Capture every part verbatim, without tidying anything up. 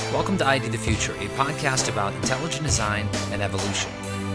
Welcome to I D the Future, a podcast about intelligent design and evolution.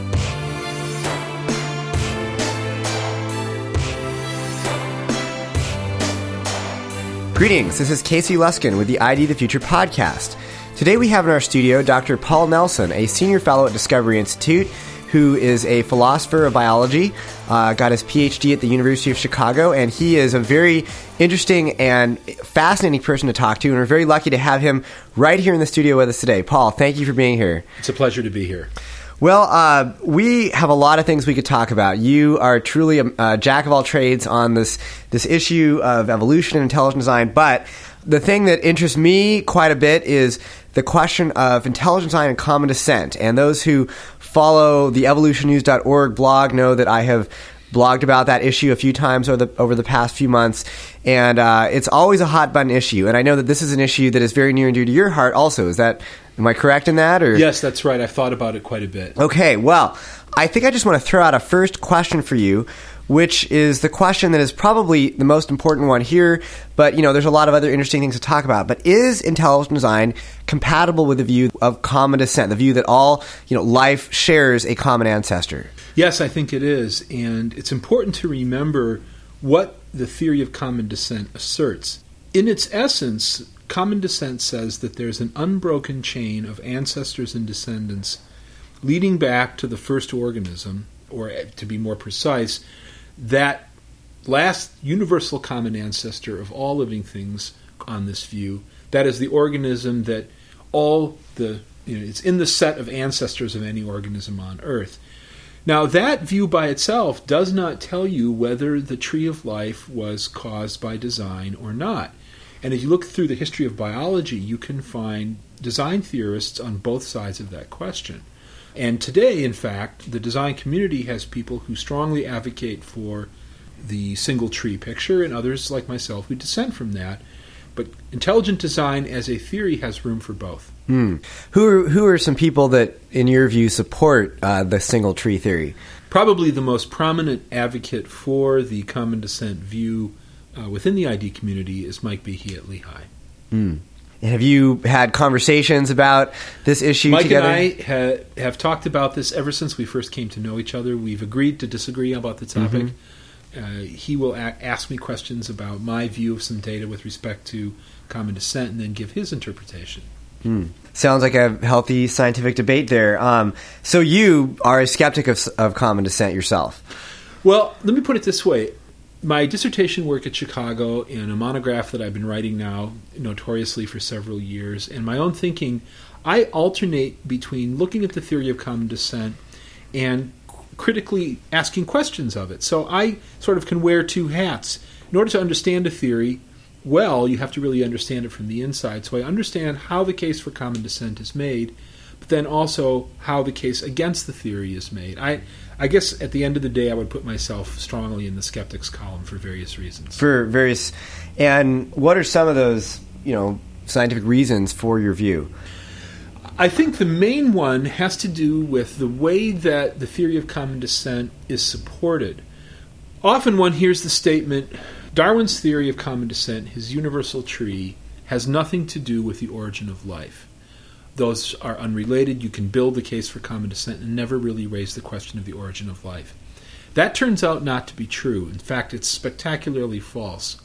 Greetings, this is Casey Luskin with the I D the Future podcast. Today we have in our studio Doctor Paul Nelson, a senior fellow at Discovery Institute, who is a philosopher of biology, uh, got his P H D at the University of Chicago, and he is a very interesting and fascinating person to talk to, and we're very lucky to have him right here in the studio with us today. Paul, thank you for being here. It's a pleasure to be here. Well, uh, we have a lot of things we could talk about. You are truly a, a jack of all trades on this this issue of evolution and intelligent design, but the thing that interests me quite a bit is the question of intelligent design and common descent. And those who follow the evolution news dot org blog know that I have blogged about that issue a few times over the, over the past few months. And uh, it's always a hot button issue. And I know that this is an issue that is very near and dear to your heart also. Is that, am I correct in that? Or? Yes, that's right. I've thought about it quite a bit. Okay, well, I think I just want to throw out a first question for you, which is the question that is probably the most important one here, but, you know, there's a lot of other interesting things to talk about. But is intelligent design compatible with the view of common descent, the view that all, you know, life shares a common ancestor? Yes, I think it is, and it's important to remember what the theory of common descent asserts. In its essence, common descent says that there's an unbroken chain of ancestors and descendants leading back to the first organism, or to be more precise, that last universal common ancestor of all living things on this view, that is the organism that all the, you know, it's in the set of ancestors of any organism on Earth. Now, that view by itself does not tell you whether the tree of life was caused by design or not. And as you look through the history of biology, you can find design theorists on both sides of that question. And today, in fact, the design community has people who strongly advocate for the single tree picture, and others, like myself, who dissent from that. But intelligent design as a theory has room for both. Hmm. Who are, who are some people that, in your view, support uh, the single tree theory? Probably the most prominent advocate for the common descent view uh, within the I D community is Mike Behe at Lehigh. Hmm. Have you had conversations about this issue Mike together? Mike and I ha- have talked about this ever since we first came to know each other. We've agreed to disagree about the topic. Mm-hmm. Uh, he will a- ask me questions about my view of some data with respect to common descent and then give his interpretation. Hmm. Sounds like a healthy scientific debate there. Um, so you are a skeptic of, of common descent yourself. Well, let me put it this way. My dissertation work at Chicago and a monograph that I've been writing now notoriously for several years, and my own thinking, I alternate between looking at the theory of common descent and critically asking questions of it. So I sort of can wear two hats. In order to understand a theory well, you have to really understand it from the inside. So I understand how the case for common descent is made, but then also how the case against the theory is made. I I guess at the end of the day, I would put myself strongly in the skeptics column for various reasons. For various, and what are some of those, you know, scientific reasons for your view? I think the main one has to do with the way that the theory of common descent is supported. Often one hears the statement, Darwin's theory of common descent, his universal tree, has nothing to do with the origin of life. Those are unrelated. You can build the case for common descent and never really raise the question of the origin of life. That turns out not to be true. In fact, it's spectacularly false.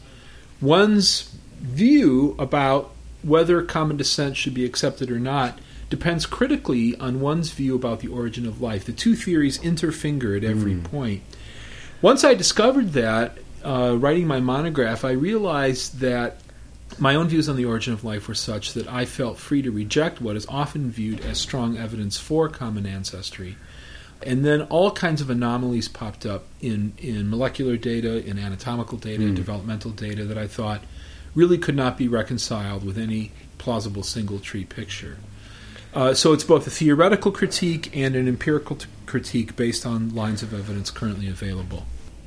One's view about whether common descent should be accepted or not depends critically on one's view about the origin of life. The two theories interfinger at every mm. point. Once I discovered that, uh, writing my monograph, I realized that my own views on the origin of life were such that I felt free to reject what is often viewed as strong evidence for common ancestry. And then all kinds of anomalies popped up in, in molecular data, in anatomical data, mm. developmental data that I thought really could not be reconciled with any plausible single tree picture. Uh, so it's both a theoretical critique and an empirical t- critique based on lines of evidence currently available.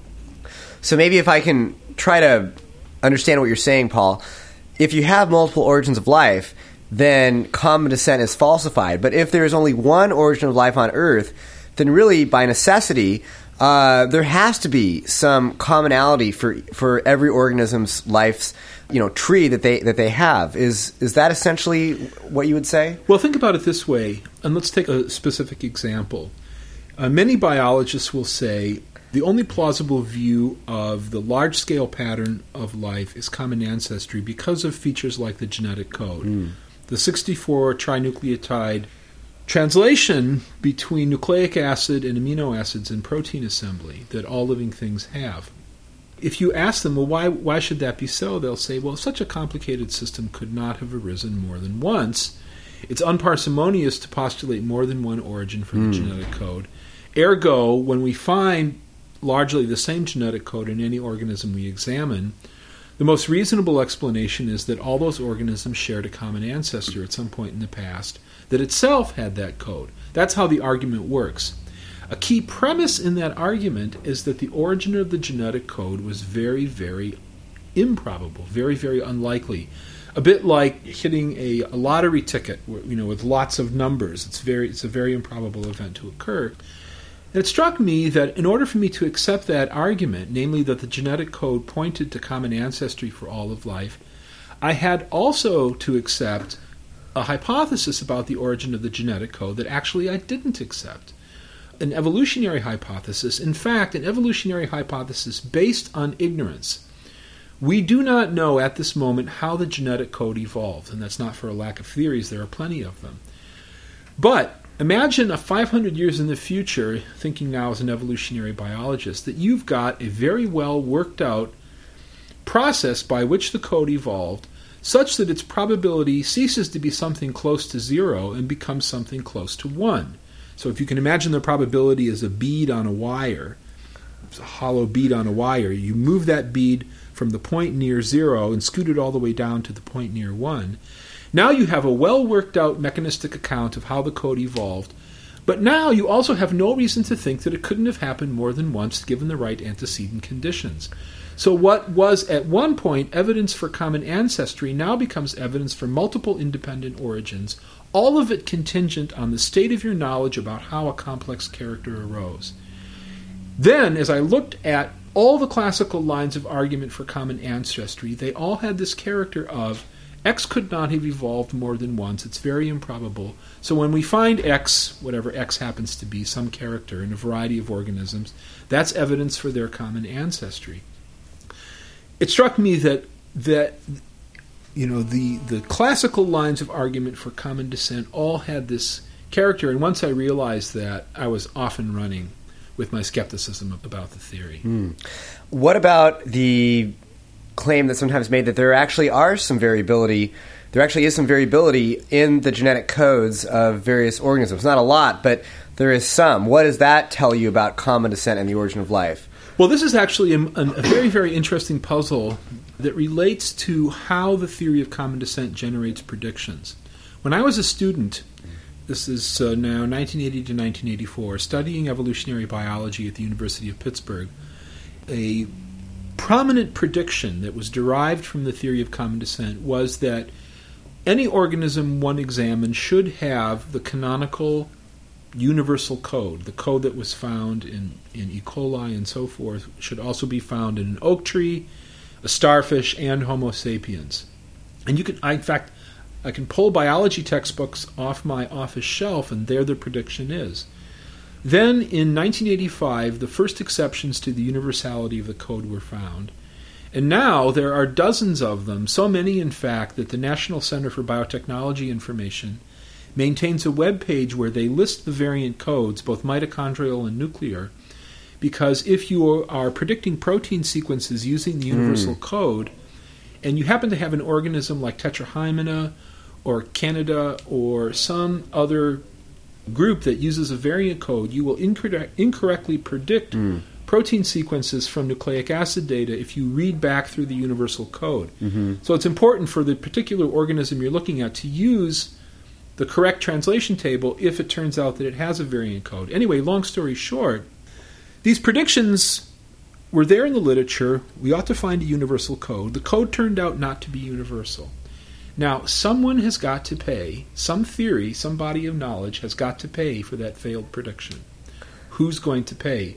So maybe if I can try to understand what you're saying, Paul, if you have multiple origins of life, then common descent is falsified. But if there is only one origin of life on Earth, then really, by necessity, uh, there has to be some commonality for for every organism's life's, you know, tree that they that they have. Is is that essentially what you would say? Well, think about it this way, and let's take a specific example. Uh, many biologists will say the only plausible view of the large-scale pattern of life is common ancestry because of features like the genetic code. Mm. The sixty-four trinucleotide translation between nucleic acid and amino acids in protein assembly that all living things have. If you ask them, well, why why should that be so? They'll say, well, such a complicated system could not have arisen more than once. It's unparsimonious to postulate more than one origin for mm. the genetic code. Ergo, when we find largely the same genetic code in any organism we examine, the most reasonable explanation is that all those organisms shared a common ancestor at some point in the past that itself had that code. That's how the argument works. A key premise in that argument is that the origin of the genetic code was very, very improbable, very, very unlikely. A bit like hitting a, a lottery ticket, you know, with lots of numbers. It's very, it's a very improbable event to occur. And it struck me that in order for me to accept that argument, namely that the genetic code pointed to common ancestry for all of life, I had also to accept a hypothesis about the origin of the genetic code that actually I didn't accept. An evolutionary hypothesis, in fact, an evolutionary hypothesis based on ignorance. We do not know at this moment how the genetic code evolved, and that's not for a lack of theories, there are plenty of them. But imagine a five hundred years in the future, thinking now as an evolutionary biologist, that you've got a very well worked out process by which the code evolved, such that its probability ceases to be something close to zero and becomes something close to one. So if you can imagine the probability as a bead on a wire, it's a hollow bead on a wire, you move that bead from the point near zero and scoot it all the way down to the point near one. Now you have a well-worked-out mechanistic account of how the code evolved, but now you also have no reason to think that it couldn't have happened more than once given the right antecedent conditions. So what was at one point evidence for common ancestry now becomes evidence for multiple independent origins, all of it contingent on the state of your knowledge about how a complex character arose. Then, as I looked at all the classical lines of argument for common ancestry, they all had this character of X could not have evolved more than once. It's very improbable. So when we find X, whatever X happens to be, some character in a variety of organisms, that's evidence for their common ancestry. It struck me that that you know the the classical lines of argument for common descent all had this character, and once I realized that, I was off and running with my skepticism about the theory. Mm. What about the claim that's sometimes made that there actually are some variability, there actually is some variability in the genetic codes of various organisms? Not a lot, but there is some. What does that tell you about common descent and the origin of life? Well, this is actually a, a very, very interesting puzzle that relates to how the theory of common descent generates predictions. When I was a student, this is uh, now nineteen eighty to nineteen eighty-four, studying evolutionary biology at the University of Pittsburgh, a prominent prediction that was derived from the theory of common descent was that any organism one examined should have the canonical universal code. The code that was found in, in E. coli and so forth should also be found in an oak tree, a starfish, and Homo sapiens. And you can, I, in fact, I can pull biology textbooks off my office shelf, and there the prediction is. Then, in nineteen eighty-five, the first exceptions to the universality of the code were found. And now there are dozens of them, so many, in fact, that the National Center for Biotechnology Information maintains a web page where they list the variant codes, both mitochondrial and nuclear, because if you are predicting protein sequences using the universal mm. code, and you happen to have an organism like Tetrahymena or Candida or some other group that uses a variant code, you will incorrect, incorrectly predict mm. protein sequences from nucleic acid data if you read back through the universal code. Mm-hmm. So it's important for the particular organism you're looking at to use the correct translation table if it turns out that it has a variant code. Anyway, long story short, these predictions were there in the literature. We ought to find a universal code. The code turned out not to be universal. Now, someone has got to pay, some theory, some body of knowledge has got to pay for that failed prediction. Who's going to pay?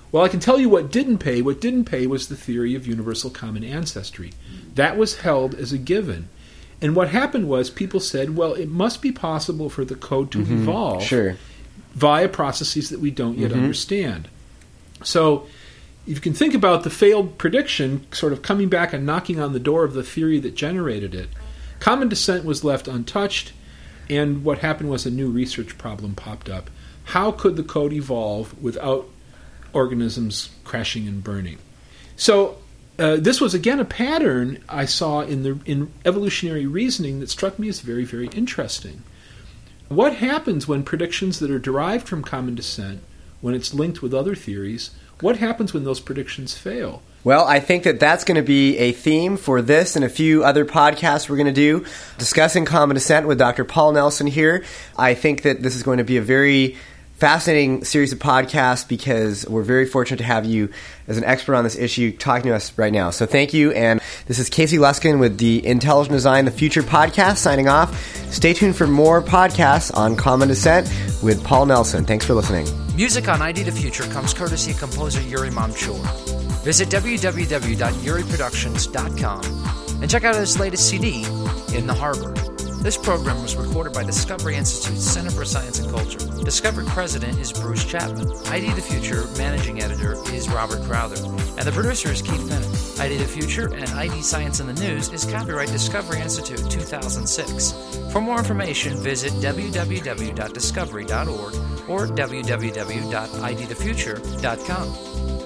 Well, I can tell you what didn't pay. What didn't pay was the theory of universal common ancestry. That was held as a given. And what happened was people said, well, it must be possible for the code to mm-hmm. evolve sure. via processes that we don't yet mm-hmm. understand. So you can think about the failed prediction sort of coming back and knocking on the door of the theory that generated it. Common descent was left untouched, and what happened was a new research problem popped up. How could the code evolve without organisms crashing and burning? So uh, this was, again, a pattern I saw in the in evolutionary reasoning that struck me as very, very interesting. What happens when predictions that are derived from common descent, when it's linked with other theories, what happens when those predictions fail? Well, I think that that's going to be a theme for this and a few other podcasts we're going to do, discussing common descent with Doctor Paul Nelson here. I think that this is going to be a very fascinating series of podcasts because we're very fortunate to have you as an expert on this issue talking to us right now. So thank you. And this is Casey Luskin with the Intelligent Design the Future podcast signing off. Stay tuned for more podcasts on common descent with Paul Nelson. Thanks for listening. Music on I D the Future comes courtesy of composer Yuri Mamchur. Visit w w w dot yuri productions dot com and check out his latest C D, In the Harbor. This program was recorded by Discovery Institute's Center for Science and Culture. Discovery President is Bruce Chapman. I D the Future Managing Editor is Robert Crowther. And the producer is Keith Bennett. I D the Future and I D Science in the News is copyright Discovery Institute two thousand six. For more information, visit w w w dot discovery dot org or w w w dot i d the future dot com.